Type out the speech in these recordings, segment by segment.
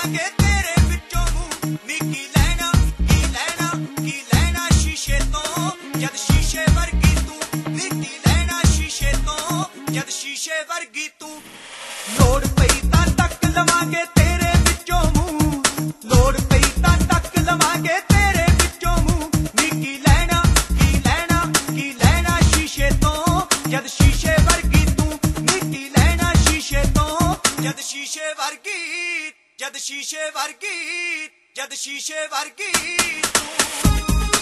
ਲਵਾਂਗੇ ਤੇਰੇ ਵਿੱਚੋਂ ਮੂੰਹ ਨੀ ਕੀ ਲੈਣਾ ਸ਼ੀਸ਼ੇ ਤੋਂ ਜਦ ਸ਼ੀਸ਼ੇ ਵਰਗੀ ਤੂੰ ਨੀ ਕੀ ਲੈਣਾ ਸ਼ੀਸ਼ੇ ਤੋਂ ਜਦ ਸ਼ੀਸ਼ੇ ਵਰਗੀ ਤੂੰ ਲੋੜ ਪਈ ਤਾਂ ਟੱਕ ਲਵਾਂਗੇ ਤੇਰੇ ਵਿੱਚੋਂ ਮੂੰਹ ਲੋੜ ਪਈ ਤਾਂ ਟੱਕ ਲਵਾਂਗੇ ਤੇਰੇ ਵਿੱਚੋਂ ਮੂੰਹ ਨੀ ਕੀ ਲੈਣਾ ਸ਼ੀਸ਼ੇ ਤੋਂ ਜਦ ਸ਼ੀਸ਼ੇ ਵਰਗੀ ਤੂੰ ਨੀ ਕੀ ਲੈਣਾ ਸ਼ੀਸ਼ੇ ਤੋਂ ਜਦ ਸ਼ੀਸ਼ੇ ਵਰਗੀ ਜਦ ਸ਼ੀਸ਼ੇ ਵਰਗੀ ਤੂੰ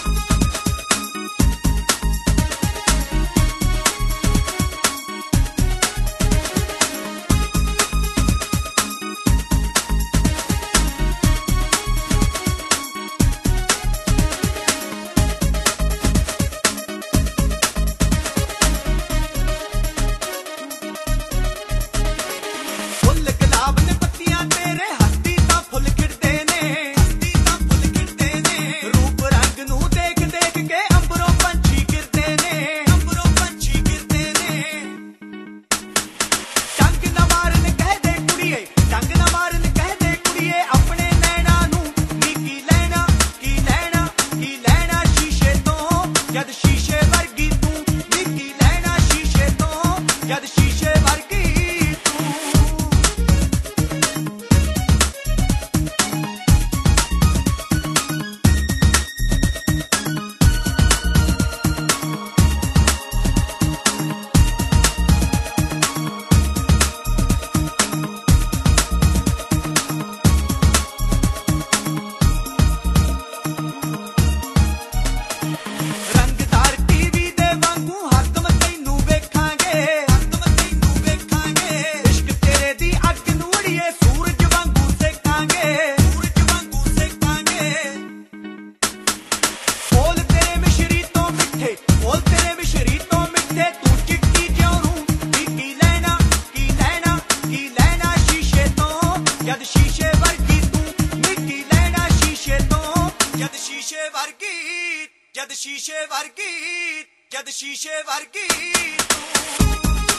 ਜਦ ਸ਼ੀਸ਼ੇ ਵਰਗੀ ਤੂੰ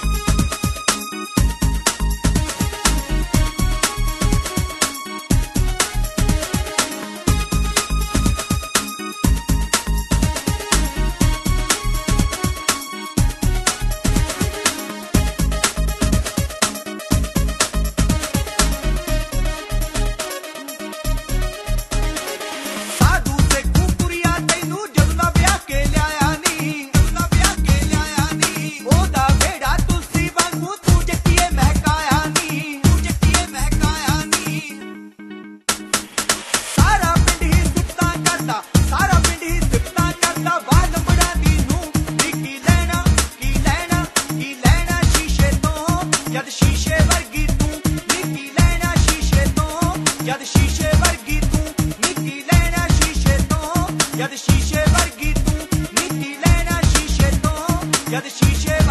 ਜਦ ਸ਼ੀਸ਼ੇ ਵਰਗੀ ਤੂੰ ਨੀ ਕੀ ਲੈਣਾ ਸ਼ੀਸ਼ੇ ਤੋਂ ਜਦ ਸ਼ੀਸ਼ੇ ਵਰਗੀ ਤੂੰ ਨੀ ਕੀ ਲੈਣਾ ਸ਼ੀਸ਼ੇ ਤੋਂ ਜਦ ਸ਼ੀਸ਼ੇ ਵਰਗੀ ਤੂੰ ਨੀ ਕੀ ਲੈਣਾ ਸ਼ੀਸ਼ੇ ਤੋਂ ਜਦ ਸ਼ੀਸ਼ੇ